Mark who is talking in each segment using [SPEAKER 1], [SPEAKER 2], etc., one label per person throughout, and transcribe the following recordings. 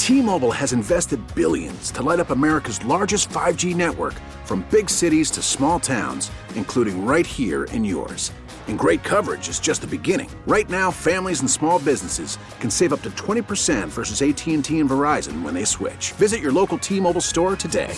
[SPEAKER 1] T-Mobile has invested billions to light up America's largest 5G network, from big cities to small towns, including right here in yours. And great coverage is just the beginning. Right now, families and small businesses can save up to 20% versus AT&T and Verizon when they switch. Visit your local T-Mobile store today.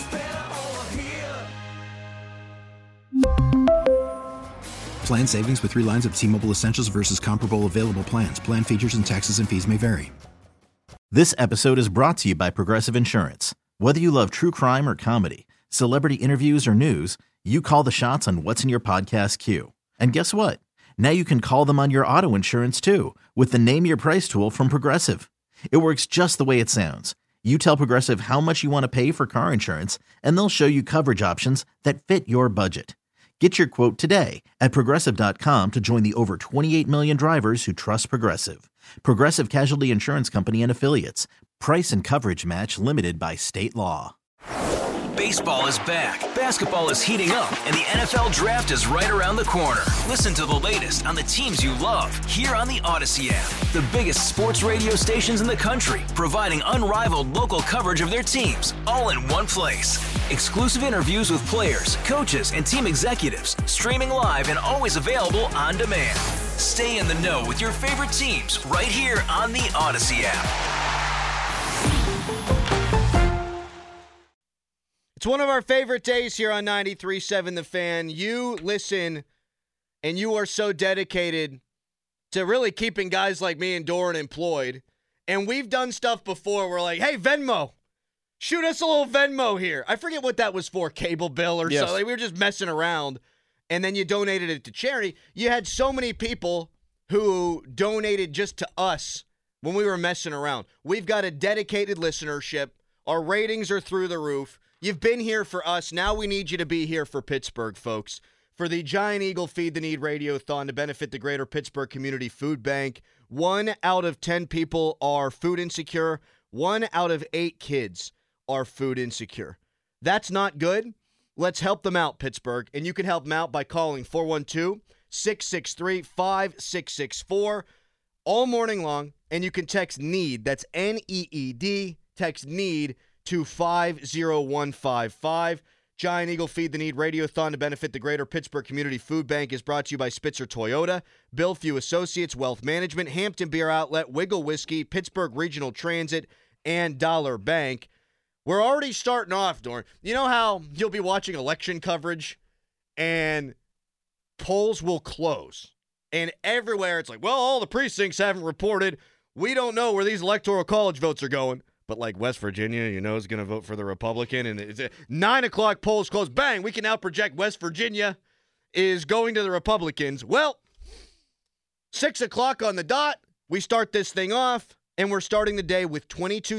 [SPEAKER 2] Plan savings with 3 lines of T-Mobile Essentials versus comparable available plans. Plan features and taxes and fees may vary.
[SPEAKER 3] This episode is brought to you by Progressive Insurance. Whether you love true crime or comedy, celebrity interviews or news, you call the shots on what's in your podcast queue. And guess what? Now you can call them on your auto insurance too with the Name Your Price tool from Progressive. It works just the way it sounds. You tell Progressive how much you want to pay for car insurance, and they'll show you coverage options that fit your budget. Get your quote today at Progressive.com to join the over 28 million drivers who trust Progressive. Progressive Casualty Insurance Company and Affiliates. Price and coverage match limited by state law.
[SPEAKER 4] Baseball is back, basketball is heating up, and the NFL Draft is right around the corner. Listen to the latest on the teams you love here on the Odyssey app. The biggest sports radio stations in the country, providing unrivaled local coverage of their teams, all in one place. Exclusive interviews with players, coaches, and team executives, streaming live and always available on demand. Stay in the know with your favorite teams right here on the Odyssey app.
[SPEAKER 5] It's one of our favorite days here on 93.7 The Fan. You listen, and you are so dedicated to really keeping guys like me and Doran employed. And we've done stuff before. We're like, hey, Venmo. Shoot us a little Venmo here. I forget what that was for, cable bill or something. We were just messing around. And then you donated it to charity. You had so many people who donated just to us when we were messing around. We've got a dedicated listenership. Our ratings are through the roof. You've been here for us. Now we need you to be here for Pittsburgh, folks. For the Giant Eagle Feed the Need Radiothon to benefit the Greater Pittsburgh Community Food Bank. 1 out of 10 people are food insecure. 1 out of 8 kids are food insecure. That's not good. Let's help them out, Pittsburgh. And you can help them out by calling 412-663-5664 all morning long. And you can text NEED. That's NEED. Text NEED to 50155. Giant Eagle Feed the Need Radiothon to benefit the Greater Pittsburgh Community Food Bank is brought to you by Spitzer Toyota, Bill Few Associates, Wealth Management, Hampton Beer Outlet, Wiggle Whiskey, Pittsburgh Regional Transit, and Dollar Bank. We're already starting off, Dorn. You know how you'll be watching election coverage and polls will close. And everywhere it's like, well, all the precincts haven't reported. We don't know where these electoral college votes are going. But like West Virginia, you know, is going to vote for the Republican. And it's 9 o'clock, polls close. Bang, we can now project West Virginia is going to the Republicans. Well, 6 o'clock on the dot, we start this thing off. And we're starting the day with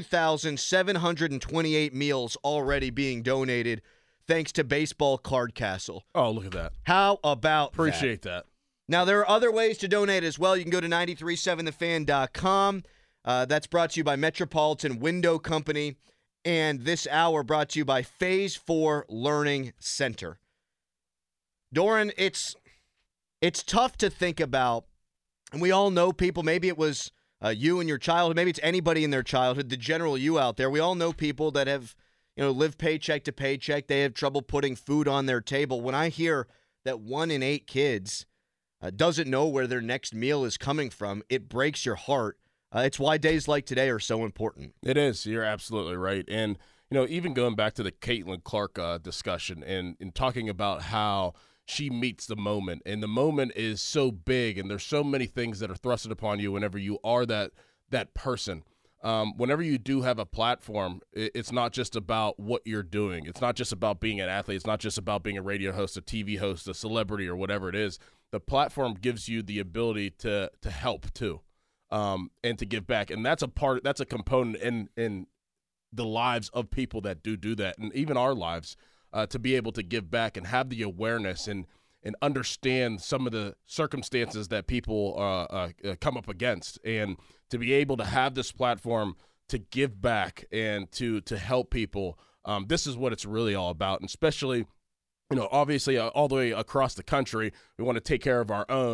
[SPEAKER 5] 22,728 meals already being donated thanks to Baseball Card Castle.
[SPEAKER 6] Oh, look at that.
[SPEAKER 5] How about
[SPEAKER 6] Appreciate that.
[SPEAKER 5] Now, there are other ways to donate as well. You can go to 937thefan.com. That's brought to you by Metropolitan Window Company. And this hour brought to you by Phase 4 Learning Center. Doran, it's tough to think about. And we all know people. Maybe it was you in your childhood. Maybe it's anybody in their childhood, the general you out there. We all know people that have, lived paycheck to paycheck. They have trouble putting food on their table. When I hear that 1 in 8 kids doesn't know where their next meal is coming from, it breaks your heart. It's why days like today are so important.
[SPEAKER 6] It is. You're absolutely right. And, even going back to the Caitlin Clark discussion and talking about how she meets the moment, and the moment is so big, and there's so many things that are thrusted upon you whenever you are that person. Whenever you do have a platform, it's not just about what you're doing. It's not just about being an athlete. It's not just about being a radio host, a TV host, a celebrity, or whatever it is. The platform gives you the ability to help too. And to give back. And that's a component in the lives of people that do that, and even our lives, to be able to give back and have the awareness and understand some of the circumstances that people come up against, and to be able to have this platform to give back and to help people. This is what it's really all about, and especially, obviously all the way across the country, we want to take care of our own.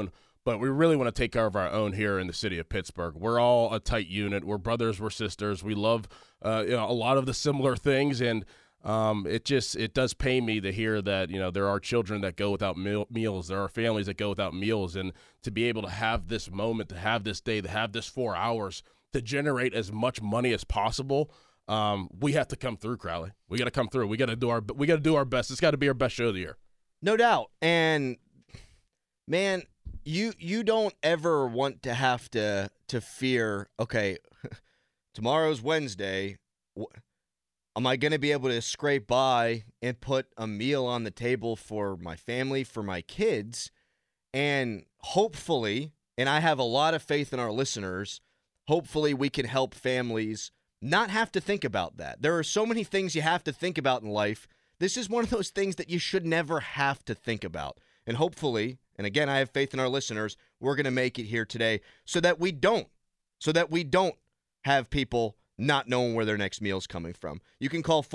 [SPEAKER 6] But we really want to take care of our own here in the city of Pittsburgh. We're all a tight unit. We're brothers. We're sisters. We love a lot of the similar things, and it does pain me to hear that there are children that go without meals. There are families that go without meals, and to be able to have this moment, to have this day, to have this 4 hours, to generate as much money as possible. We have to come through, Crowley. We got to come through. We got to do our best. It's got to be our best show of the year.
[SPEAKER 5] No doubt. And man, you don't ever want to have to fear, okay, tomorrow's Wednesday. Am I going to be able to scrape by and put a meal on the table for my family, for my kids? And hopefully, and I have a lot of faith in our listeners, hopefully we can help families not have to think about that. There are so many things you have to think about in life. This is one of those things that you should never have to think about. And hopefully, and again, I have faith in our listeners, we're going to make it here today so that we don't have people not knowing where their next meal is coming from. You can call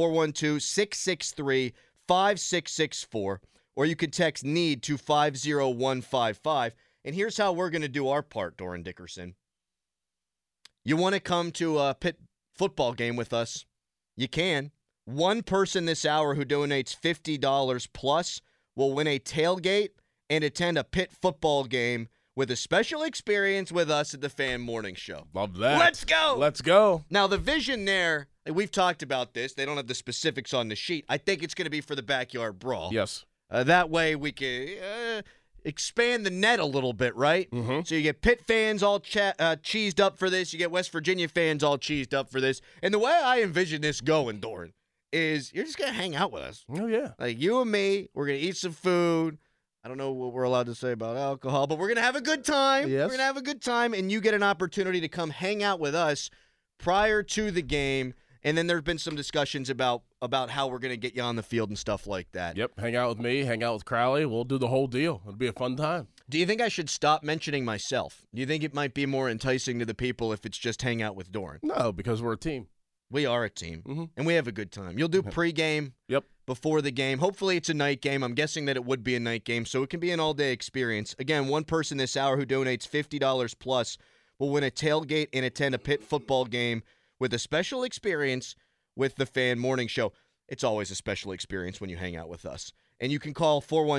[SPEAKER 5] 412-663-5664, or you can text NEED to 50155. And here's how we're going to do our part, Doran Dickerson. You want to come to a Pitt football game with us? You can. One person this hour who donates $50 plus will win a tailgate and attend a Pitt football game with a special experience with us at the Fan Morning Show.
[SPEAKER 6] Love that.
[SPEAKER 5] Let's go.
[SPEAKER 6] Let's go.
[SPEAKER 5] Now, the vision there, we've talked about this. They don't have the specifics on the sheet. I think it's going to be for the Backyard Brawl.
[SPEAKER 6] Yes.
[SPEAKER 5] That way we can expand the net a little bit, right?
[SPEAKER 6] Mm-hmm.
[SPEAKER 5] So you get Pitt fans all cheesed up for this. You get West Virginia fans all cheesed up for this. And the way I envision this going, Doran, is you're just going to hang out with us.
[SPEAKER 6] Oh, yeah.
[SPEAKER 5] Like you and me, we're going to eat some food. I don't know what we're allowed to say about alcohol, but we're going to have a good time.
[SPEAKER 6] Yes.
[SPEAKER 5] We're going to have a good time, and you get an opportunity to come hang out with us prior to the game. And then there have been some discussions about how we're going to get you on the field and stuff like that.
[SPEAKER 6] Yep, hang out with me, hang out with Crowley. We'll do the whole deal. It'll be a fun time.
[SPEAKER 5] Do you think I should stop mentioning myself? Do you think it might be more enticing to the people if it's just hang out with Doran?
[SPEAKER 6] No, because we're a team.
[SPEAKER 5] We are a team,
[SPEAKER 6] Mm-hmm.
[SPEAKER 5] and we have a good time. You'll do pregame
[SPEAKER 6] Yep.
[SPEAKER 5] before the game. Hopefully it's a night game. I'm guessing that it would be a night game, so it can be an all-day experience. Again, one person this hour who donates $50 plus will win a tailgate and attend a Pitt football game with a special experience with the Fan Morning Show. It's always a special experience when you hang out with us. And you can call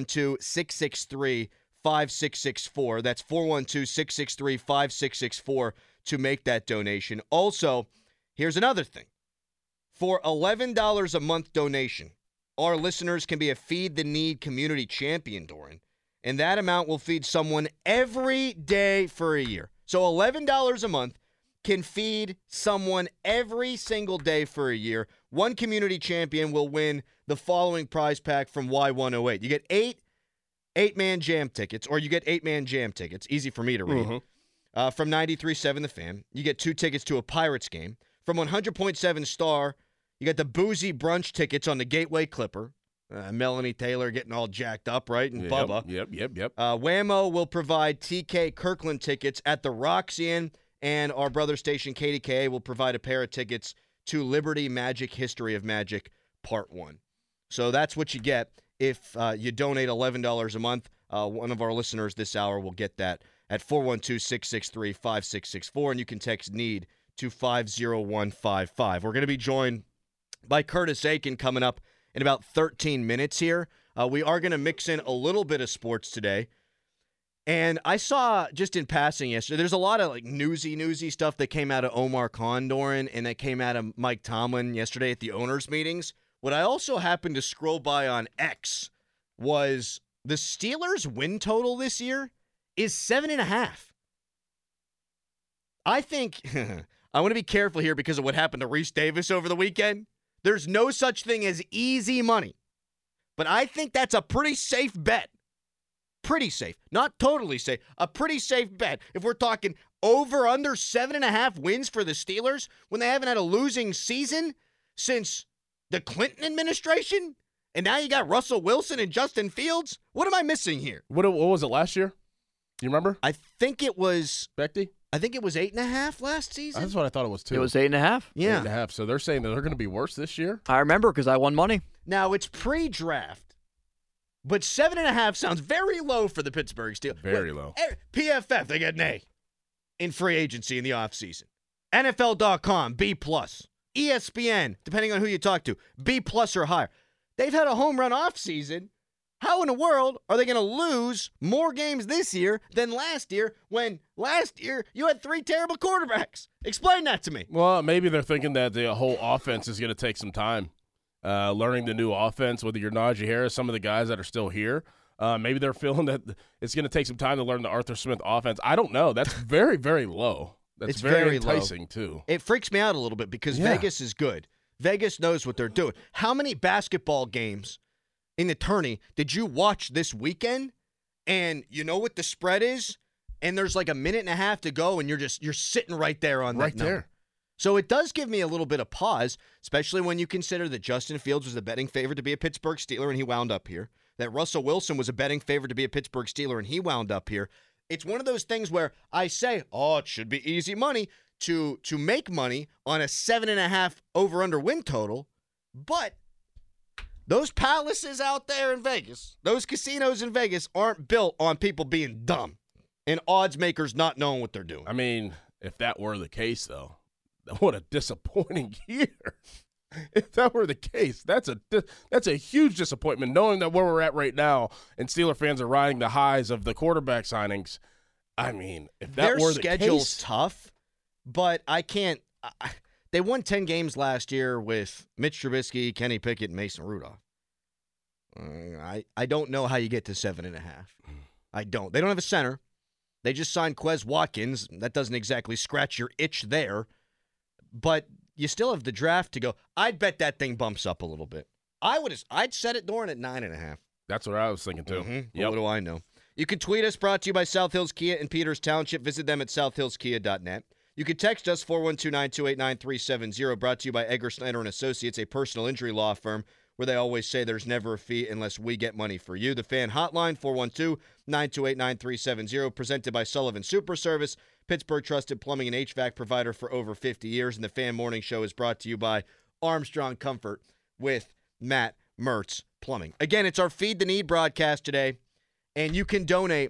[SPEAKER 5] 412-663-5664. That's 412-663-5664 to make that donation. Also, here's another thing. For $11 a month donation, our listeners can be a Feed the Need community champion, Doran. And that amount will feed someone every day for a year. So $11 a month can feed someone every single day for a year. One community champion will win the following prize pack from Y108. You get eight-man jam tickets, or you get 8-man jam tickets. Easy for me to read.
[SPEAKER 6] Mm-hmm.
[SPEAKER 5] From 93.7 The Fan. You get 2 tickets to a Pirates game. From 100.7 Star, you got the boozy brunch tickets on the Gateway Clipper. Melanie Taylor getting all jacked up, right? And Bubba.
[SPEAKER 6] Yep.
[SPEAKER 5] Whammo will provide TK Kirkland tickets at the Roxy, and our brother station KDKA will provide a pair of tickets to Liberty Magic History of Magic Part 1. So that's what you get if you donate $11 a month. One of our listeners this hour will get that at 412-663-5664, and you can text NEED to 50155. We're going to be joined by Curtis Aiken coming up in about 13 minutes here. We are going to mix in a little bit of sports today. And I saw just in passing yesterday, there's a lot of like newsy stuff that came out of Omar Khan, Doran, and that came out of Mike Tomlin yesterday at the owners' meetings. What I also happened to scroll by on X was the Steelers' win total this year is 7.5. I think I want to be careful here because of what happened to Reese Davis over the weekend. There's no such thing as easy money. But I think that's a pretty safe bet. Pretty safe. Not totally safe. A pretty safe bet. If we're talking over, under 7.5 wins for the Steelers when they haven't had a losing season since the Clinton administration, and now you got Russell Wilson and Justin Fields, what am I missing here?
[SPEAKER 6] What was it last year? Do you remember?
[SPEAKER 5] I think it was
[SPEAKER 6] Becty?
[SPEAKER 5] I think it was 8.5 last season.
[SPEAKER 6] That's what I thought it was, too.
[SPEAKER 7] It was 8.5?
[SPEAKER 5] Yeah.
[SPEAKER 6] 8.5. So they're saying that they're going to be worse this year?
[SPEAKER 7] I remember because I won money.
[SPEAKER 5] Now, it's pre-draft. But 7.5 sounds very low for the Pittsburgh Steelers.
[SPEAKER 6] Very low.
[SPEAKER 5] PFF, they get an A in free agency in the offseason. NFL.com, B+. ESPN, depending on who you talk to, B+ or higher. They've had a home run offseason. How in the world are they going to lose more games this year than last year when last year you had 3 terrible quarterbacks? Explain that to me.
[SPEAKER 6] Well, maybe they're thinking that the whole offense is going to take some time. Learning the new offense, whether you're Najee Harris, some of the guys that are still here. Maybe they're feeling that it's going to take some time to learn the Arthur Smith offense. I don't know. That's very, very low. That's very enticing,
[SPEAKER 5] low.
[SPEAKER 6] Too.
[SPEAKER 5] It freaks me out a little bit because Vegas is good. Vegas knows what they're doing. How many basketball games in the tourney did you watch this weekend? And you know what the spread is? And there's like a minute and a half to go, and you're sitting right there on that number.
[SPEAKER 6] There.
[SPEAKER 5] So it does give me a little bit of pause, especially when you consider that Justin Fields was the betting favorite to be a Pittsburgh Steeler, and he wound up here. That Russell Wilson was a betting favorite to be a Pittsburgh Steeler, and he wound up here. It's one of those things where I say, it should be easy money to make money on a 7.5 over-under win total, but those palaces out there in Vegas, those casinos in Vegas aren't built on people being dumb and odds makers not knowing what they're doing.
[SPEAKER 6] I mean, if that were the case, though, what a disappointing year. If that were the case, that's a huge disappointment, knowing that where we're at right now and Steeler fans are riding the highs of the quarterback signings. I mean, if that were the case. Their schedule's
[SPEAKER 5] tough, but I can't they won 10 games last year with Mitch Trubisky, Kenny Pickett, and Mason Rudolph. I don't know how you get to 7.5. I don't. They don't have a center. They just signed Quez Watkins. That doesn't exactly scratch your itch there. But you still have the draft to go. I'd bet that thing bumps up a little bit. I'd set it, Doran, at 9.5.
[SPEAKER 6] That's what I was thinking, too.
[SPEAKER 5] Mm-hmm. Yep. What do I know? You can tweet us, brought to you by South Hills Kia in Peters Township. Visit them at southhillskia.net. You can text us, 412-928-9370, brought to you by Edgar Snyder & Associates, a personal injury law firm where they always say there's never a fee unless we get money for you. The Fan Hotline, 412-928-9370, presented by Sullivan Super Service, Pittsburgh trusted plumbing and HVAC provider for over 50 years. And the Fan Morning Show is brought to you by Armstrong Comfort with Matt Mertz Plumbing. Again, it's our Feed the Need broadcast today, and you can donate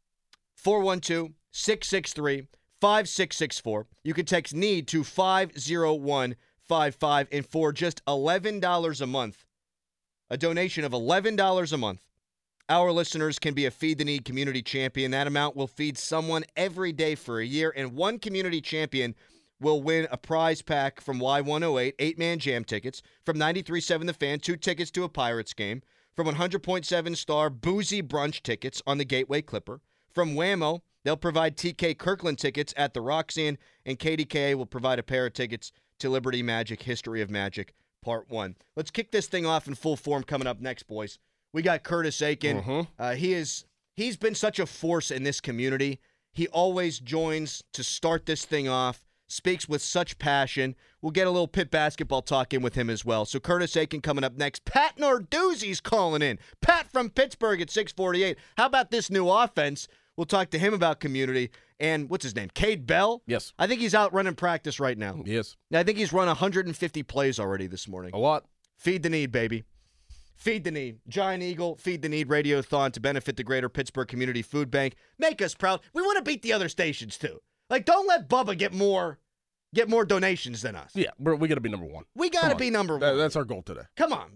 [SPEAKER 5] 412-663-5664. You can text NEED to 50155, and for just $11 a month, a donation of $11 a month, our listeners can be a Feed the Need community champion. That amount will feed someone every day for a year, and one community champion will win a prize pack from Y108, 8-man jam tickets, from 93.7 The Fan, 2 tickets to a Pirates game, from 100.7 Star, boozy brunch tickets on the Gateway Clipper, from Whammo, they'll provide TK Kirkland tickets at the Roxanne, and KDKA will provide a pair of tickets to Liberty Magic, History of Magic, Part 1. Let's kick this thing off in full form coming up next, boys. We got Curtis Aiken. He's been such a force in this community. He always joins to start this thing off, speaks with such passion. We'll get a little Pitt basketball talk in with him as well. So Curtis Aiken coming up next. Pat Narduzzi's calling in. Pat from Pittsburgh at 648. How about this new offense? We'll talk to him about community. And what's his name? Cade Bell?
[SPEAKER 6] Yes.
[SPEAKER 5] I think he's out running practice right now.
[SPEAKER 6] Yes.
[SPEAKER 5] I think he's run 150 plays already this morning.
[SPEAKER 6] A lot.
[SPEAKER 5] Feed the Need, baby. Feed the Need. Giant Eagle, Feed the Need Radiothon to benefit the Greater Pittsburgh Community Food Bank. Make us proud. We want to beat the other stations, too. Like, don't let Bubba get more donations than us.
[SPEAKER 6] Yeah, we got to be number one.
[SPEAKER 5] We got to be number one.
[SPEAKER 6] That's our goal today.
[SPEAKER 5] Come on.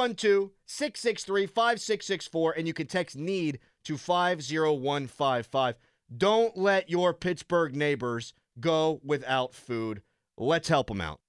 [SPEAKER 5] 412-663-5664, and you can text NEED to 50155. Don't let your Pittsburgh neighbors go without food. Let's help them out.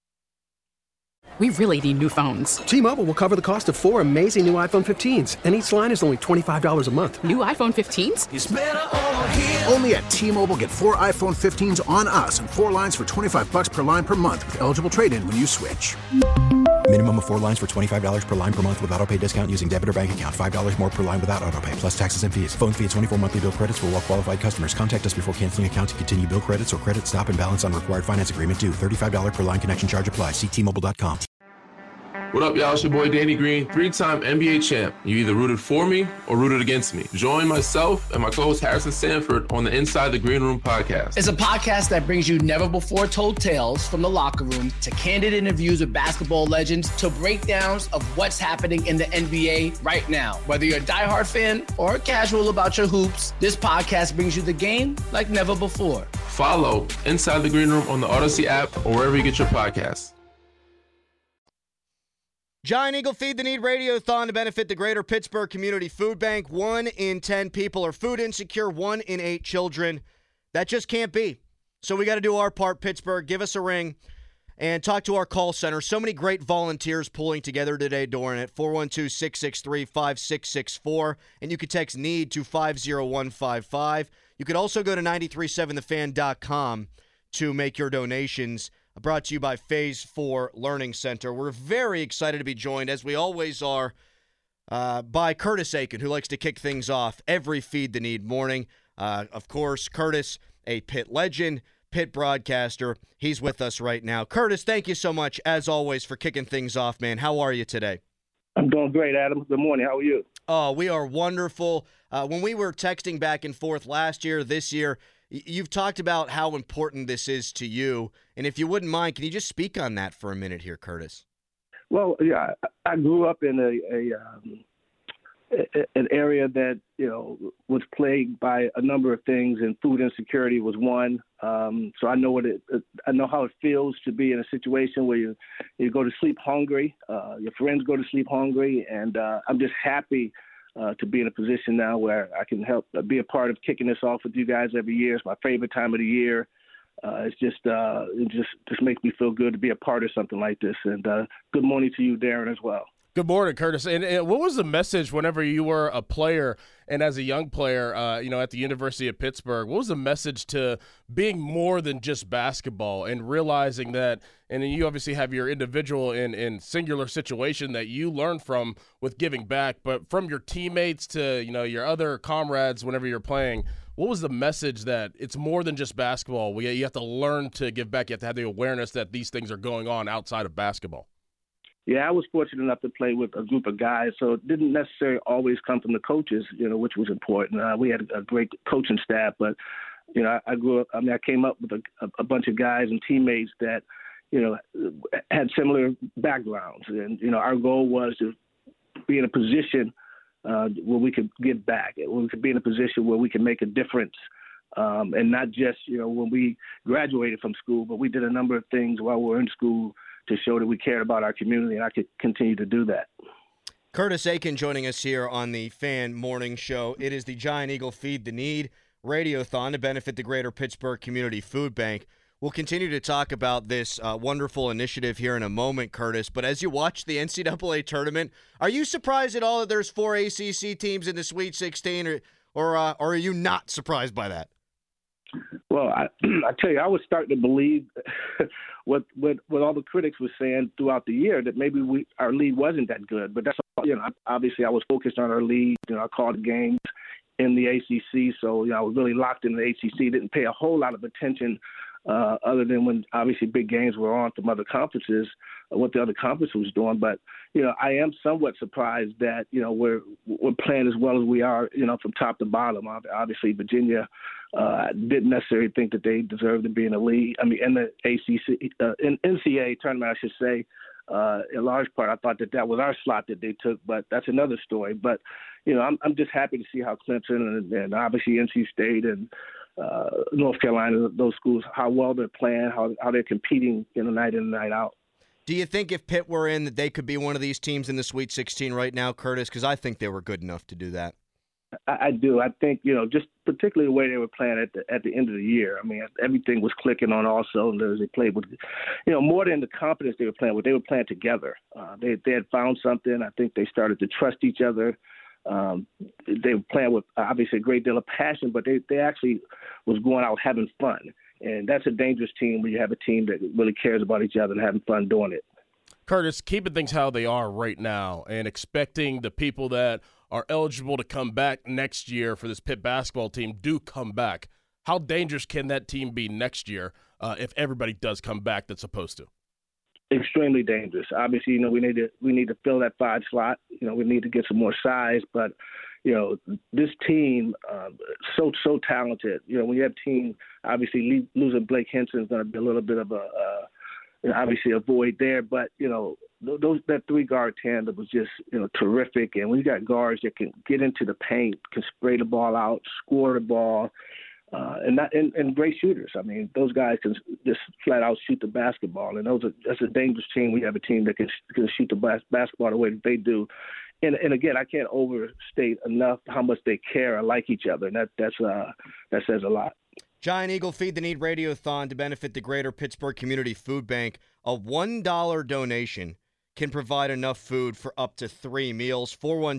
[SPEAKER 7] We really need new phones.
[SPEAKER 8] T-Mobile will cover the cost of 4 amazing new iPhone 15s, and each line is only $25 a month.
[SPEAKER 7] New iPhone 15s?
[SPEAKER 1] It's better over here. Only at T-Mobile, get 4 iPhone 15s on us and 4 lines for $25 per line per month with eligible trade-in when you switch.
[SPEAKER 2] Minimum of 4 lines for $25 per line per month with autopay discount using debit or bank account. $5 more per line without autopay, plus taxes and fees. Phone fee at 24 monthly bill credits for well-qualified customers. Contact us before canceling account to continue bill credits or credit stop and balance on required finance agreement due. $35 per line connection charge applies. See T-Mobile.com.
[SPEAKER 9] What up, y'all? It's your boy Danny Green, 3-time NBA champ. You either rooted for me or rooted against me. Join myself and my co-host Harrison Sanford on the Inside the Green Room podcast.
[SPEAKER 10] It's a podcast that brings you never-before-told tales from the locker room to candid interviews with basketball legends to breakdowns of what's happening in the NBA right now. Whether you're a diehard fan or casual about your hoops, this podcast brings you the game like never before.
[SPEAKER 9] Follow Inside the Green Room on the Odyssey app or wherever you get your podcasts.
[SPEAKER 5] Giant Eagle Feed the Need Radiothon to benefit the Greater Pittsburgh Community Food Bank. 1 in 10 people are food insecure, 1 in 8 children. That just can't be. So we got to do our part, Pittsburgh. Give us a ring and talk to our call center. So many great volunteers pulling together today, Doran, at 412-663-5664. And you can text NEED to 50155. You could also go to 937thefan.com to make your donations. Brought to you by Phase 4 Learning Center. We're very excited to be joined, as we always are, by Curtis Aiken, who likes to kick things off every Feed the Need morning. Of course, Curtis, a Pitt legend, Pitt broadcaster. He's with us right now. Curtis, thank you so much, as always, for kicking things off, man. How are you today?
[SPEAKER 11] I'm doing great, Adam. Good morning. How are you?
[SPEAKER 5] Oh, we are wonderful. When we were texting back and forth last year, this year, you've talked about how important this is to you. And if you wouldn't mind, can you just speak on that for a minute here, Curtis?
[SPEAKER 11] Well, yeah, I grew up in an area that, was plagued by a number of things, and food insecurity was one. So I know I know how it feels to be in a situation where you go to sleep hungry, your friends go to sleep hungry, and I'm just happy to be in a position now where I can help be a part of kicking this off with you guys every year. It's my favorite time of the year. It just makes me feel good to be a part of something like this. And good morning to you, Darren, as well.
[SPEAKER 6] Good morning, Curtis. And what was the message whenever you were a player and as a young player, at the University of Pittsburgh? What was the message to being more than just basketball and realizing that, and you obviously have your individual and singular situation that you learn from with giving back, but from your teammates to, your other comrades whenever you're playing, what was the message that it's more than just basketball? You have to learn to give back. You have to have the awareness that these things are going on outside of basketball.
[SPEAKER 11] Yeah, I was fortunate enough to play with a group of guys, so it didn't necessarily always come from the coaches, which was important. We had a great coaching staff, but, I grew up, I came up with a bunch of guys and teammates that, had similar backgrounds. And, our goal was to be in a position where we could give back, where we could be in a position where we can make a difference. And not just, when we graduated from school, but we did a number of things while we were in school to show that we cared about our community, and I could continue to do that.
[SPEAKER 5] Curtis Aiken joining us here on the Fan Morning Show. It is the Giant Eagle Feed the Need Radiothon to benefit the Greater Pittsburgh Community Food Bank. We'll continue to talk about this wonderful initiative here in a moment, Curtis. But as you watch the NCAA tournament, are you surprised at all that there's 4 ACC teams in the Sweet 16, or are you not surprised by that?
[SPEAKER 11] Well, I tell you, I was starting to believe what all the critics were saying throughout the year, that maybe our league wasn't that good. But that's, obviously I was focused on our league. I called the games in the ACC, so I was really locked in the ACC. Didn't pay a whole lot of attention other than when obviously big games were on from other conferences, what the other conference was doing. But I am somewhat surprised that we're playing as well as we are, from top to bottom. Obviously, Virginia didn't necessarily think that they deserved to be in the league. In the ACC, in NCAA tournament, I should say. In large part, I thought that was our slot that they took, but that's another story. But I'm just happy to see how Clemson and obviously NC State and North Carolina, those schools, how well they're playing, how they're competing night in and night out.
[SPEAKER 5] Do you think if Pitt were in, that they could be one of these teams in the Sweet 16 right now, Curtis? Because I think they were good enough to do that.
[SPEAKER 11] I do. I think, just particularly the way they were playing at the end of the year. Everything was clicking on all cylinders. They played with, more than the confidence they were playing with. They were playing together. They had found something. I think they started to trust each other. They were playing with obviously a great deal of passion, but they actually was going out having fun. And that's a dangerous team when you have a team that really cares about each other and having fun doing it.
[SPEAKER 6] Curtis, keeping things how they are right now and expecting the people that are eligible to come back next year for this Pitt basketball team do come back. How dangerous can that team be next year if everybody does come back that's supposed to?
[SPEAKER 11] extremely dangerous. Obviously, we need to fill that 5 slot. We need to get some more size, but this team so talented. When you have a team, obviously losing Blake Henson is going to be a little bit of obviously a void there, but that 3-guard tandem was just terrific. And we got guards that can get into the paint, can spray the ball out, score the ball. And great shooters. I mean, those guys can just flat out shoot the basketball, and that's a dangerous team. We have a team that can shoot the basketball the way that they do. And again, I can't overstate enough how much they care and like each other, and that says a lot.
[SPEAKER 5] Giant Eagle Feed the Need Radiothon to benefit the Greater Pittsburgh Community Food Bank. A $1 donation can provide enough food for up to 3 meals.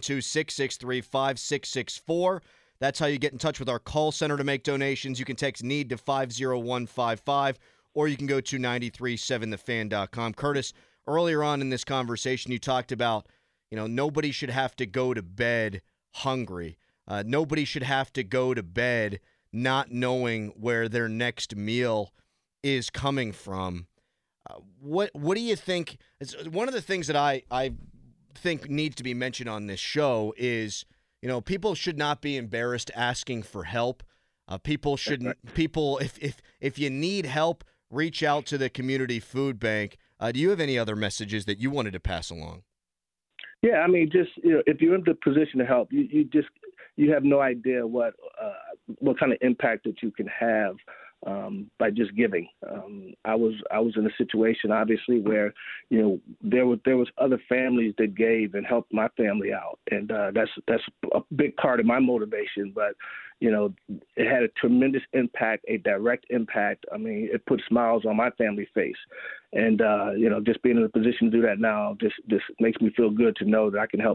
[SPEAKER 5] 412-663-5664. That's how you get in touch with our call center to make donations. You can text NEED to 50155, or you can go to 937thefan.com. Curtis, earlier on in this conversation, you talked about, nobody should have to go to bed hungry. Nobody should have to go to bed not knowing where their next meal is coming from. What do you think? One of the things that I think needs to be mentioned on this show is, people should not be embarrassed asking for help. People shouldn't. If you need help, reach out to the community food bank. Do you have any other messages that you wanted to pass along?
[SPEAKER 11] Yeah, I mean, just if you're in the position to help, you have no idea what kind of impact that you can have by just giving. I was in a situation, obviously, where there was other families that gave and helped my family out, and that's a big part of my motivation. But it had a tremendous impact, a direct impact. I mean, it put smiles on my family's face, and just being in a position to do that now just makes me feel good to know that I can help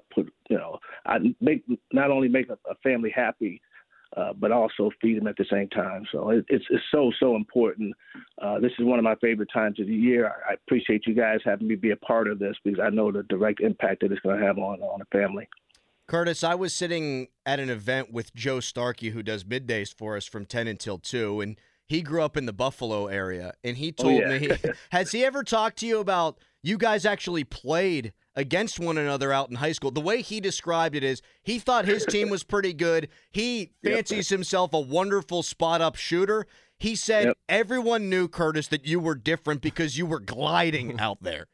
[SPEAKER 11] not only make a family happy, but also feed them at the same time. So it's so important. This is one of my favorite times of the year. I appreciate you guys having me be a part of this, because I know the direct impact that it's going to have on a family.
[SPEAKER 5] Curtis, I was sitting at an event with Joe Starkey, who does middays for us from 10 until 2, and he grew up in the Buffalo area, and he told me, has he ever talked to you about you guys actually played against one another out in high school? The way he described it is he thought his team was pretty good. He fancies himself a wonderful spot-up shooter. He said everyone knew, Curtis, that you were different because you were gliding out there.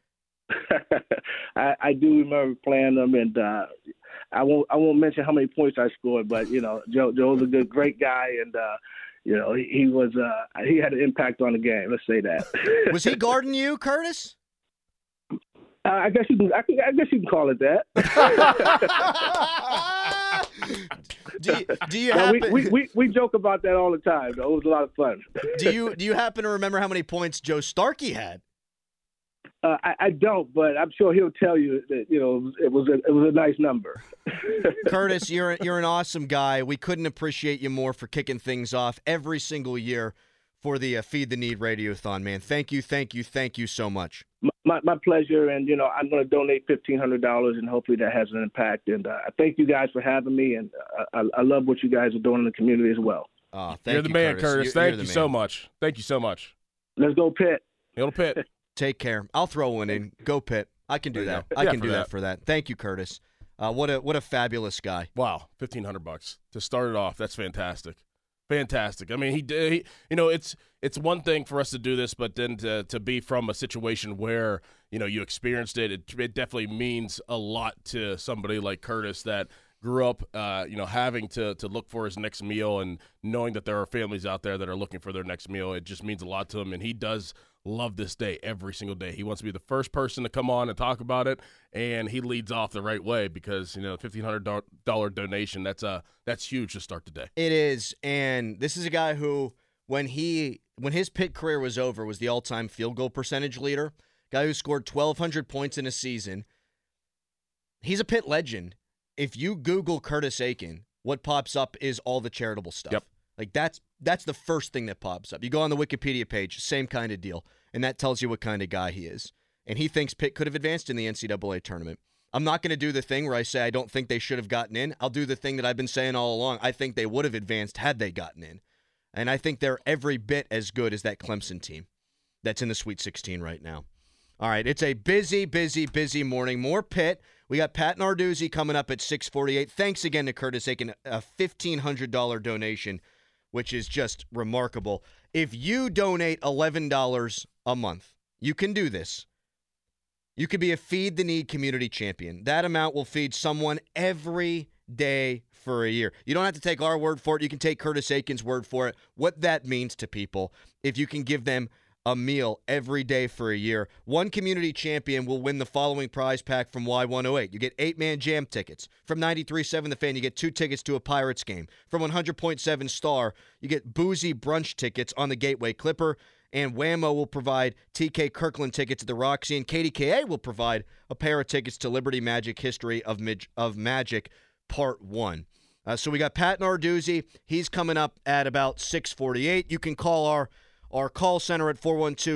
[SPEAKER 11] I do remember playing them, and I won't mention how many points I scored, but Joe's a great guy, and he had an impact on the game. Let's say that. Was
[SPEAKER 5] he guarding you, Curtis?
[SPEAKER 11] I guess you can call it that.
[SPEAKER 5] do you happen?
[SPEAKER 11] We joke about that all the time. Though. It was a lot of fun.
[SPEAKER 5] Do you happen to remember how many points Joe Starkey had?
[SPEAKER 11] I don't, but I'm sure he'll tell you that it was a nice number.
[SPEAKER 5] Curtis, you're an awesome guy. We couldn't appreciate you more for kicking things off every single year for the Feed the Need Radiothon, man. Thank you so much.
[SPEAKER 11] My pleasure, and I'm going to donate $1,500, and hopefully that has an impact. And I thank you guys for having me, and I love what you guys are doing in the community as well.
[SPEAKER 6] You're the man, Curtis. Thank you so much. Thank you so much.
[SPEAKER 11] Let's go Pitt.
[SPEAKER 6] Go Pitt.
[SPEAKER 5] Take care. I'll throw one in. Go Pitt. I can do that. I can do that for that. Thank you, Curtis. What a fabulous guy.
[SPEAKER 6] Wow, $1,500 to start it off. That's fantastic. Fantastic. I mean, he it's one thing for us to do this, but then to be from a situation where you experienced it, it definitely means a lot to somebody like Curtis that grew up, having to look for his next meal, and knowing that there are families out there that are looking for their next meal. It just means a lot to him, and he does love this day every single day. He wants to be the first person to come on and talk about it, and he leads off the right way because $1,500 donation, that's huge to start the day.
[SPEAKER 5] It is, and this is a guy who when his Pitt career was over was the all-time field goal percentage leader, guy who scored 1,200 points in a season. He's a Pitt legend. If you Google Curtis Aiken, what pops up is all the charitable stuff.
[SPEAKER 6] Yep.
[SPEAKER 5] Like that's the first thing that pops up. You go on the Wikipedia page, same kind of deal, and that tells you what kind of guy he is. And he thinks Pitt could have advanced in the NCAA tournament. I'm not going to do the thing where I say I don't think they should have gotten in. I'll do the thing that I've been saying all along. I think they would have advanced had they gotten in. And I think they're every bit as good as that Clemson team that's in the Sweet 16 right now. All right, it's a busy, busy, busy morning. More Pitt. We got Pat Narduzzi coming up at 6:48. Thanks again to Curtis Aiken, a $1,500 donation, which is just remarkable. If you donate $11 a month, you can do this. You could be a Feed the Need community champion. That amount will feed someone every day for a year. You don't have to take our word for it. You can take Curtis Aiken's word for it. What that means to people, if you can give them a meal every day for a year. One community champion will win the following prize pack from Y108. You get 8-man jam tickets. From 93.7 The Fan, you get 2 tickets to a Pirates game. From 100.7 Star, you get boozy brunch tickets on the Gateway Clipper. And Whammo will provide TK Kirkland tickets at the Roxy, and KDKA will provide a pair of tickets to Liberty Magic History of Magic Part 1. So we got Pat Narduzzi. He's coming up at about 6:48. You can call our call center at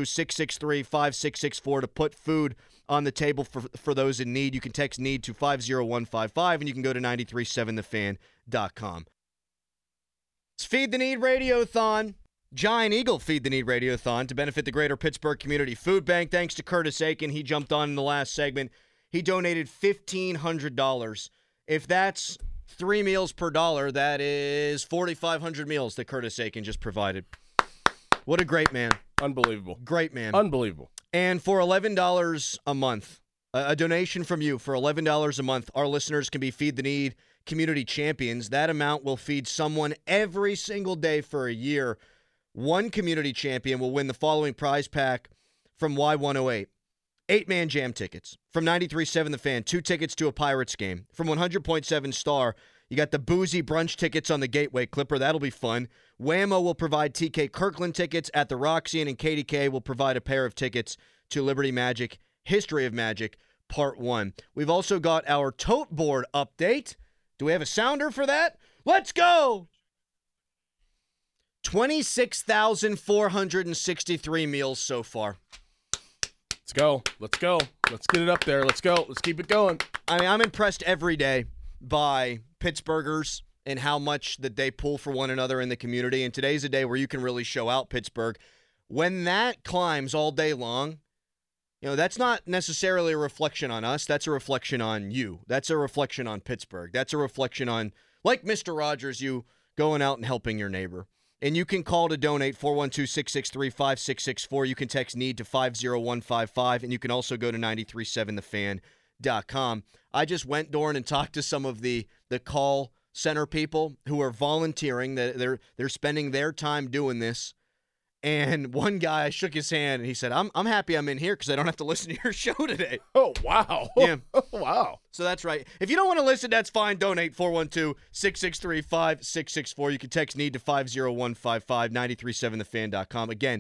[SPEAKER 5] 412-663-5664 to put food on the table for those in need. You can text NEED to 50155, and you can go to 937thefan.com. It's Feed the Need Radiothon. Giant Eagle Feed the Need Radiothon to benefit the Greater Pittsburgh Community Food Bank. Thanks to Curtis Aiken. He jumped on in the last segment. He donated $1,500. If that's 3 meals per dollar, that is 4,500 meals that Curtis Aiken just provided. What a great man.
[SPEAKER 6] Unbelievable.
[SPEAKER 5] Great man.
[SPEAKER 6] Unbelievable.
[SPEAKER 5] And for $11 a month, a donation from you for $11 a month, our listeners can be Feed the Need community champions. That amount will feed someone every single day for a year. One community champion will win the following prize pack from Y108. 8-man jam tickets. From 93.7 The Fan, 2 tickets to a Pirates game. From 100.7 Star, you got the boozy brunch tickets on the Gateway Clipper. That'll be fun. Whammo will provide TK Kirkland tickets at the Roxy, and KDK will provide a pair of tickets to Liberty Magic History of Magic Part 1. We've also got our tote board update. Do we have a sounder for that? Let's go! 26,463 meals so far.
[SPEAKER 6] Let's go. Let's go. Let's get it up there. Let's go. Let's keep it going.
[SPEAKER 5] I mean, I'm impressed every day by Pittsburghers and how much that they pull for one another in the community. And today's a day where you can really show out Pittsburgh. When that climbs all day long, you know, that's not necessarily a reflection on us. That's a reflection on you. That's a reflection on Pittsburgh. That's a reflection on, like Mr. Rogers, you going out and helping your neighbor. And you can call to donate, 412-663-5664. You can text NEED to 50155, and you can also go to 937thefan.com. I just went, Doran, and talked to some of the call center people who are volunteering. They're spending their time doing this. And one guy shook his hand, and he said, I'm happy I'm in here because I don't have to listen to your show today.
[SPEAKER 6] Oh, wow.
[SPEAKER 5] Yeah.
[SPEAKER 6] Wow.
[SPEAKER 5] So that's right. If you don't want to listen, that's fine. Donate, 412-663-5664. You can text NEED to 50155, 937thefan.com. Again,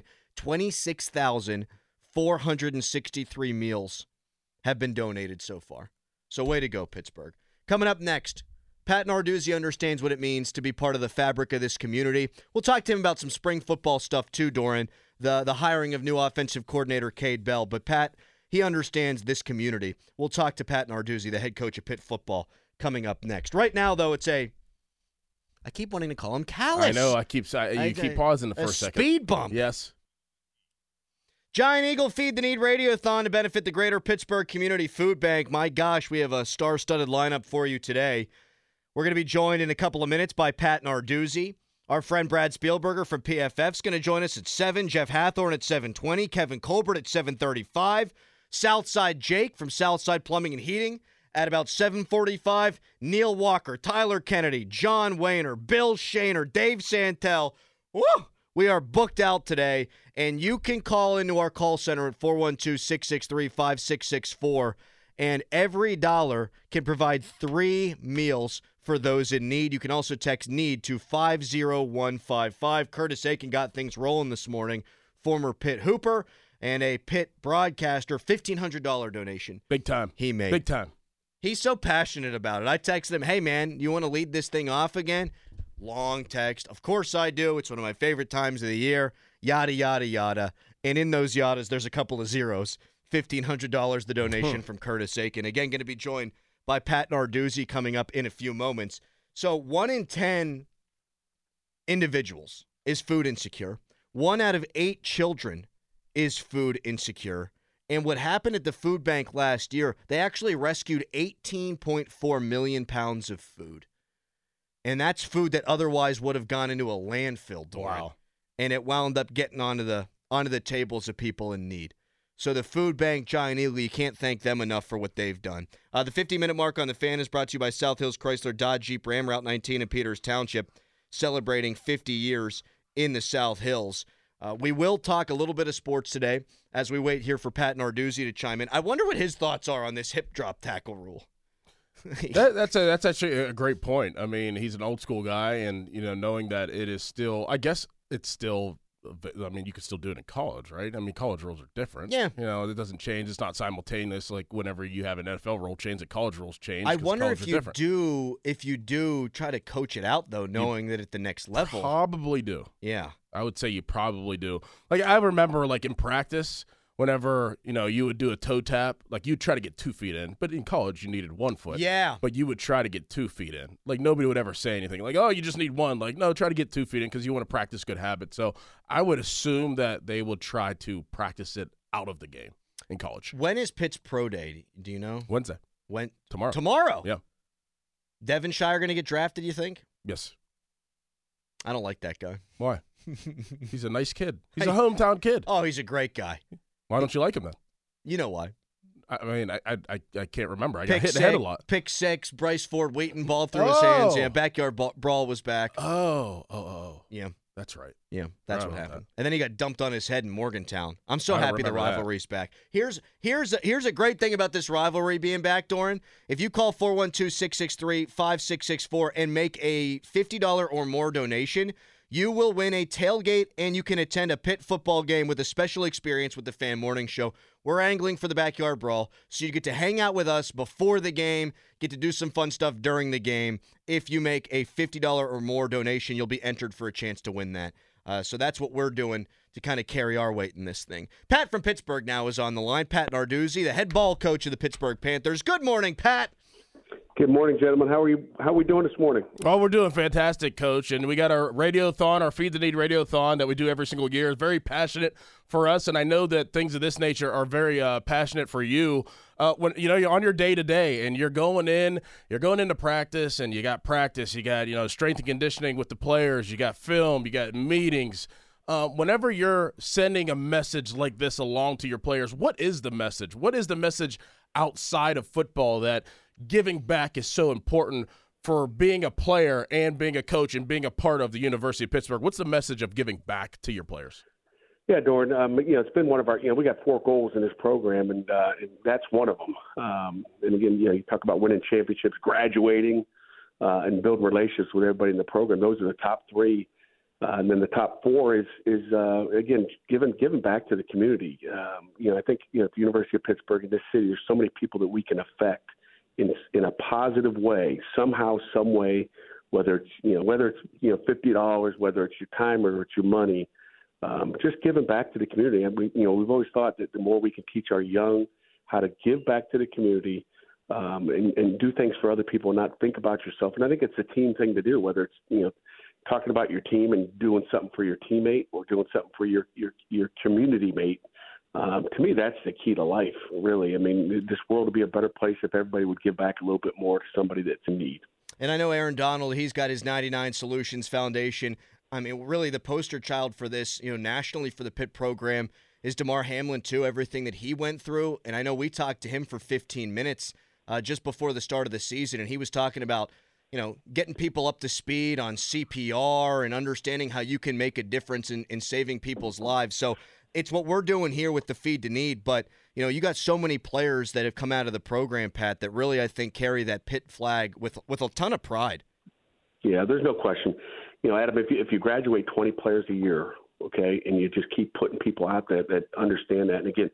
[SPEAKER 5] 26,463 meals have been donated so far. So way to go, Pittsburgh. Coming up next, Pat Narduzzi understands what it means to be part of the fabric of this community. We'll talk to him about some spring football stuff too, Doran, the hiring of new offensive coordinator Cade Bell. But Pat, he understands this community. We'll talk to Pat Narduzzi, the head coach of Pitt football, coming up next. Right now, though, I keep wanting to call him Callus.
[SPEAKER 6] I know. You keep pausing for a second.
[SPEAKER 5] Speed bump.
[SPEAKER 6] Yes.
[SPEAKER 5] Giant Eagle Feed the Need Radiothon to benefit the Greater Pittsburgh Community Food Bank. My gosh, we have a star-studded lineup for you today. We're going to be joined in a couple of minutes by Pat Narduzzi. Our friend Brad Spielberger from PFF is going to join us at 7. Jeff Hathorn at 7:20. Kevin Colbert at 7:35. Southside Jake from Southside Plumbing and Heating at about 7:45. Neil Walker, Tyler Kennedy, John Wayner, Bill Shaner, Dave Santel. Woo! We are booked out today, and you can call into our call center at 412-663-5664, and every dollar can provide 3 meals for those in need. You can also text NEED to 50155. Curtis Aiken got things rolling this morning. Former Pitt Hooper and a Pitt broadcaster, $1,500 donation.
[SPEAKER 6] Big time.
[SPEAKER 5] He made.
[SPEAKER 6] Big time.
[SPEAKER 5] He's so passionate about it. I texted him, hey, man, you want to lead this thing off again? Long text. Of course I do. It's one of my favorite times of the year. Yada, yada, yada. And in those yadas, there's a couple of zeros. $1,500 the donation from Curtis Aiken. Again, going to be joined by Pat Narduzzi coming up in a few moments. So 1 in 10 individuals is food insecure. 1 out of 8 children is food insecure. And what happened at the food bank last year, they actually rescued 18.4 million pounds of food. And that's food that otherwise would have gone into a landfill, Doran.
[SPEAKER 6] Wow.
[SPEAKER 5] And it wound up getting onto the tables of people in need. So the food bank, Giant Eagle, you can't thank them enough for what they've done. The 50-minute mark on the Fan is brought to you by South Hills Chrysler Dodge Jeep Ram, Route 19 in Peters Township, celebrating 50 years in the South Hills. We will talk a little bit of sports today as we wait here for Pat Narduzzi to chime in. I wonder what his thoughts are on this hip drop tackle rule.
[SPEAKER 6] That's actually a great point. I mean, he's an old school guy, and knowing that it is still, I guess it's still. I mean, you can still do it in college, right? I mean, college rules are different.
[SPEAKER 5] Yeah.
[SPEAKER 6] It doesn't change. It's not simultaneous like whenever you have an NFL rule change, the college rules change.
[SPEAKER 5] I wonder if you do try to coach it out, though, knowing that at the next level.
[SPEAKER 6] Probably do.
[SPEAKER 5] Yeah.
[SPEAKER 6] I would say you probably do. Like, I remember, like, in practice, whenever, you would do a toe tap, like, you'd try to get 2 feet in. But in college, you needed 1 foot.
[SPEAKER 5] Yeah.
[SPEAKER 6] But you would try to get 2 feet in. Like, nobody would ever say anything. Like, oh, you just need 1. Like, no, try to get 2 feet in because you want to practice good habits. So I would assume that they will try to practice it out of the game in college.
[SPEAKER 5] When is Pitt's pro day? Do you know?
[SPEAKER 6] Wednesday. Tomorrow.
[SPEAKER 5] Tomorrow?
[SPEAKER 6] Yeah.
[SPEAKER 5] Devonshire going to get drafted, you think?
[SPEAKER 6] Yes.
[SPEAKER 5] I don't like that guy.
[SPEAKER 6] Why? He's a nice kid. He's a hometown kid.
[SPEAKER 5] Oh, he's a great guy.
[SPEAKER 6] Why don't you like him then?
[SPEAKER 5] You know why.
[SPEAKER 6] I mean, I can't remember. I got hit in the head a lot.
[SPEAKER 5] Pick 6, Bryce Ford Wheaton ball through his hands. Yeah, backyard brawl was back.
[SPEAKER 6] Oh.
[SPEAKER 5] Yeah.
[SPEAKER 6] That's right.
[SPEAKER 5] Yeah, that's what happened. And then he got dumped on his head in Morgantown. I'm so happy the rivalry's back. Here's a great thing about this rivalry being back, Doran. If you call 412-663-5664 and make a $50 or more donation, you will win a tailgate and you can attend a Pitt football game with a special experience with the Fan Morning Show. We're angling for the backyard brawl, so you get to hang out with us before the game, get to do some fun stuff during the game. If you make a $50 or more donation, you'll be entered for a chance to win that. So that's what we're doing to kind of carry our weight in this thing. Pat from Pittsburgh now is on the line. Pat Narduzzi, the head ball coach of the Pittsburgh Panthers. Good morning, Pat.
[SPEAKER 11] Good morning, gentlemen. How are you? How are we doing this morning?
[SPEAKER 6] Oh, we're doing fantastic, Coach. And we got our Radiothon, our Feed the Need Radiothon that we do every single year. It's very passionate for us, and I know that things of this nature are very passionate for you. When you're on your day-to-day and you're going into practice, and you got strength and conditioning with the players, you got film, you got meetings. Whenever you're sending a message like this along to your players, what is the message? What is the message outside of football that giving back is so important for being a player and being a coach and being a part of the University of Pittsburgh? What's the message of giving back to your players?
[SPEAKER 11] Yeah, Doran, it's been one of our, we got 4 goals in this program, and that's one of them. And again, you talk about winning championships, graduating, and building relationships with everybody in the program. Those are the top 3. And then the top 4 is again, giving back to the community. I think, at the University of Pittsburgh in this city, there's so many people that we can affect in a positive way, somehow, some way, whether it's $50, whether it's your time or it's your money, just giving back to the community. And we've always thought that the more we can teach our young how to give back to the community, and do things for other people, and not think about yourself. And I think it's a team thing to do, whether it's talking about your team and doing something for your teammate or doing something for your community mate. To me, that's the key to life, really. I mean, this world would be a better place if everybody would give back a little bit more to somebody that's in need.
[SPEAKER 5] And I know Aaron Donald, he's got his 99 Solutions Foundation. I mean, really the poster child for this, nationally for the Pitt program is DeMar Hamlin, too, everything that he went through. And I know we talked to him for 15 minutes just before the start of the season, and he was talking about, getting people up to speed on CPR and understanding how you can make a difference in saving people's lives. So it's what we're doing here with the Feed the Need. But, you got so many players that have come out of the program, Pat, that really, I think, carry that Pitt flag with a ton of pride. Yeah,
[SPEAKER 11] there's no question. Adam, if you graduate 20 players a year, okay, and you just keep putting people out there that understand that. And again,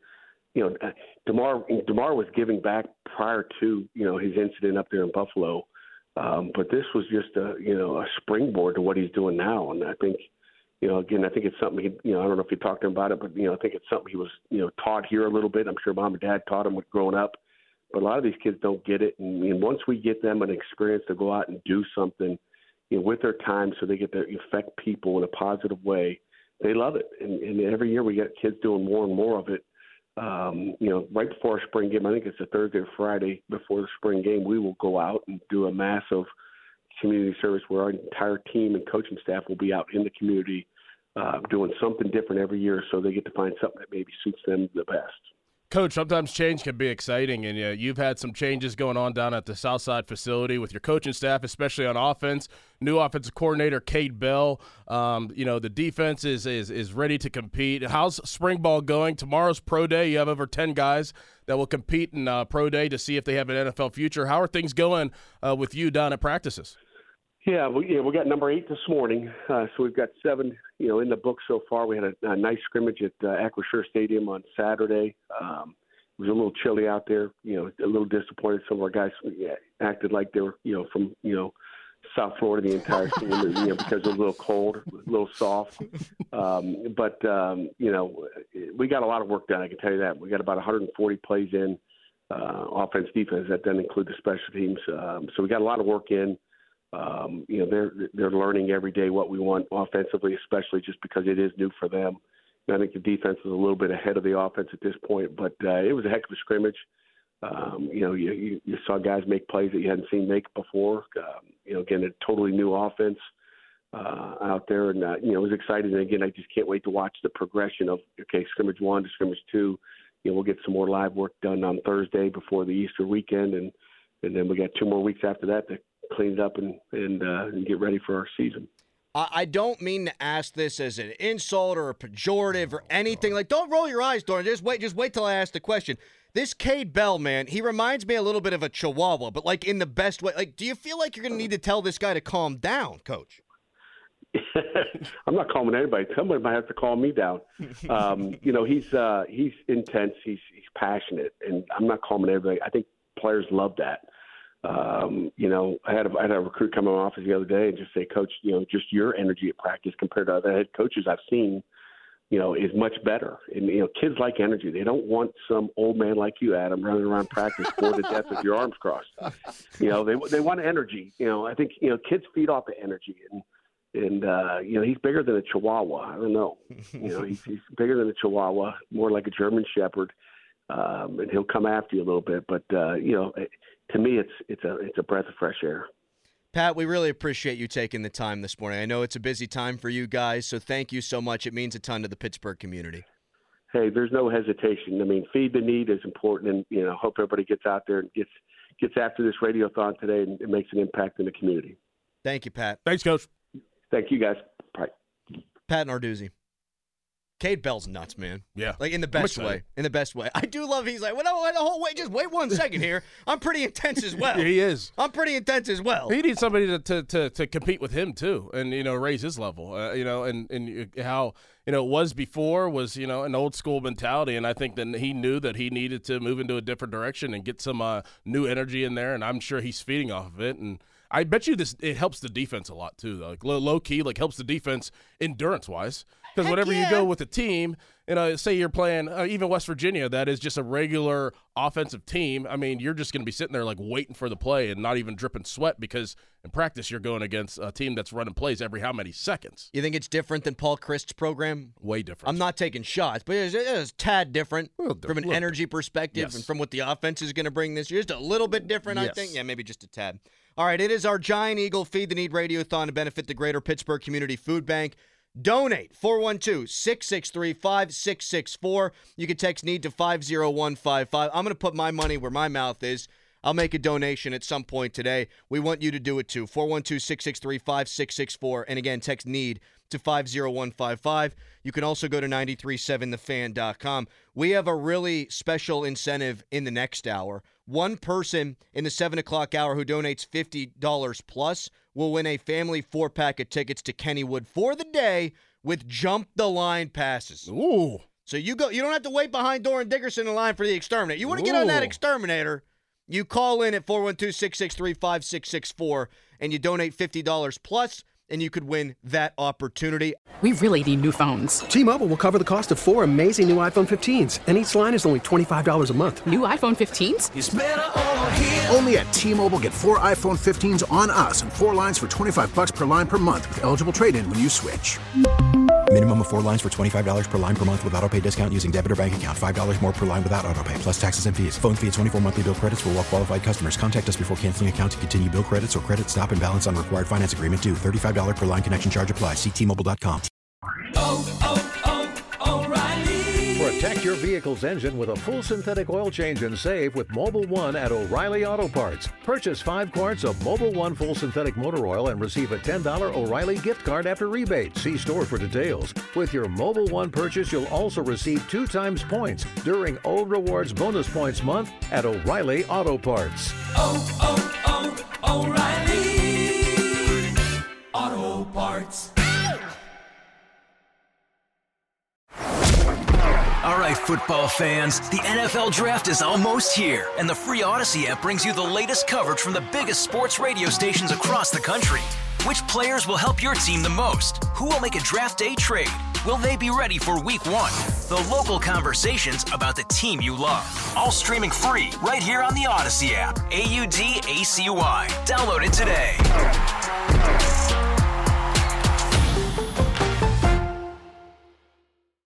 [SPEAKER 11] DeMar was giving back prior to, his incident up there in Buffalo. But this was just a springboard to what he's doing now. And I think, again, I think it's something, I don't know if you talked to him about it, but, I think it's something he was, taught here a little bit. I'm sure mom and dad taught him growing up. But a lot of these kids don't get it. And once we get them an experience to go out and do something, with their time so they get to affect people in a positive way, they love it. And every year we get kids doing more and more of it. Right before our spring game, I think it's a Thursday or Friday before the spring game, we will go out and do a massive community service where our entire team and coaching staff will be out in the community doing something different every year, so they get to find something that maybe suits them the best.
[SPEAKER 6] Coach, sometimes change can be exciting, and you've had some changes going on down at the Southside facility with your coaching staff, especially on offense. New offensive coordinator Cade Bell. The defense is ready to compete. How's spring ball going? Tomorrow's pro day. You have over 10 guys that will compete in pro day to see if they have an NFL future. How are things going with you down at practices?
[SPEAKER 11] Yeah, we got number 8 this morning, so we've got 7, in the book so far. We had a nice scrimmage at Acrisure Stadium on Saturday. It was a little chilly out there, a little disappointed. Some of our guys acted like they were, from, South Florida the entire season, because it was a little cold, a little soft. But we got a lot of work done, I can tell you that. We got about 140 plays in, offense, defense. That doesn't include the special teams. So we got a lot of work in. They're learning every day what we want offensively, especially just because it is new for them. And I think the defense is a little bit ahead of the offense at this point, but it was a heck of a scrimmage. You saw guys make plays that you hadn't seen make before. Again, a totally new offense out there, and it was exciting. And again, I just can't wait to watch the progression of scrimmage 1 to scrimmage 2. We'll get some more live work done on Thursday before the Easter weekend, and then we got 2 more weeks after that to clean it up and get ready for our season.
[SPEAKER 5] I don't mean to ask this as an insult or a pejorative or anything. Like, don't roll your eyes, Doran. Just wait till I ask the question. This Cade Bell, man, he reminds me a little bit of a Chihuahua, but like in the best way. Like, do you feel like you're going to need to tell this guy to calm down, Coach?
[SPEAKER 11] I'm not calming anybody. Somebody might have to calm me down. He's intense. He's passionate, and I'm not calming everybody. I think players love that. I had a recruit come in my office the other day and just say, Coach, just your energy at practice compared to other head coaches I've seen, is much better. And, kids like energy. They don't want some old man like you, Adam, running around practice bored to death with your arms crossed. They want energy. I think, kids feed off the energy. And he's bigger than a Chihuahua. I don't know. He's bigger than a Chihuahua, more like a German Shepherd. And he'll come after you a little bit. But, to me, it's a breath of fresh air.
[SPEAKER 5] Pat, we really appreciate you taking the time this morning. I know it's a busy time for you guys, so thank you so much. It means a ton to the Pittsburgh community.
[SPEAKER 11] Hey, there's no hesitation. I mean, feed the need is important, and hope everybody gets out there and gets after this radiothon today and it makes an impact in the community.
[SPEAKER 5] Thank you, Pat.
[SPEAKER 6] Thanks, Coach.
[SPEAKER 11] Thank you, guys. Bye.
[SPEAKER 5] Pat Narduzzi. Cade Bell's nuts, man.
[SPEAKER 6] Yeah.
[SPEAKER 5] Like in the best way. In the best way. I do love he's like, wait, just wait 1 second here. I'm pretty intense as well.
[SPEAKER 6] He is.
[SPEAKER 5] I'm pretty intense as well.
[SPEAKER 6] He needs somebody to compete with him too, and raise his level. And how it was before was an old school mentality, and I think that he knew that he needed to move into a different direction and get some new energy in there, and I'm sure he's feeding off of it. And I bet you it helps the defense a lot too, though. Like low key, like helps the defense endurance wise. Because whenever you go with a team, say you're playing even West Virginia, that is just a regular offensive team. I mean, you're just going to be sitting there like waiting for the play and not even dripping sweat because in practice you're going against a team that's running plays every how many seconds.
[SPEAKER 5] You think it's different than Paul Christ's program?
[SPEAKER 6] Way different.
[SPEAKER 5] I'm not taking shots, but it's a tad different from an energy perspective and from what the offense is going to bring this year. Just a little bit different, I think. Yeah, maybe just a tad. All right, it is our Giant Eagle Feed the Need Radiothon to benefit the Greater Pittsburgh Community Food Bank. Donate 412-663-5664. You can text NEED to 50155. I'm going to put my money where my mouth is. I'll make a donation at some point today. We want you to do it too. 412-663-5664. And again, text NEED to 50155. You can also go to 937thefan.com. We have a really special incentive in the next hour. One person in the 7 o'clock hour who donates $50 plus will win a family 4-pack of tickets to Kennywood for the day with Jump the Line passes.
[SPEAKER 6] Ooh.
[SPEAKER 5] So you don't have to wait behind Doran Dickerson in line for the Exterminator. You want to get on that Exterminator, you call in at 412-663-5664 and you donate $50 plus, and you could win that opportunity.
[SPEAKER 7] We really need new phones.
[SPEAKER 8] T-Mobile will cover the cost of 4 amazing new iPhone 15s, and each line is only $25 a month.
[SPEAKER 7] New iPhone 15s?
[SPEAKER 1] It's better over here. Only at T-Mobile, get 4 iPhone 15s on us and 4 lines for $25 per line per month with eligible trade-in when you switch.
[SPEAKER 2] Minimum of 4 lines for $25 per line per month with autopay discount using debit or bank account. $5 more per line without autopay, plus taxes and fees. Phone fee at 24 monthly bill credits for well-qualified customers. Contact us before canceling account to continue bill credits or credit stop and balance on required finance agreement due. $35 per line connection charge applies. See T-Mobile.com.
[SPEAKER 12] O'Reilly. Protect your vehicle's engine with a full synthetic oil change and save with Mobil 1 at O'Reilly Auto Parts. Purchase 5 quarts of Mobil 1 full synthetic motor oil and receive a $10 O'Reilly gift card after rebate. See store for details. With your Mobil 1 purchase, you'll also receive 2 times points during O Rewards Bonus Points Month at O'Reilly Auto Parts.
[SPEAKER 13] O'Reilly Auto Parts.
[SPEAKER 4] All right, football fans, the NFL Draft is almost here, and the free Odyssey app brings you the latest coverage from the biggest sports radio stations across the country. Which players will help your team the most? Who will make a draft day trade? Will they be ready for Week 1? The local conversations about the team you love. All streaming free right here on the Odyssey app. AUDACY. Download it today.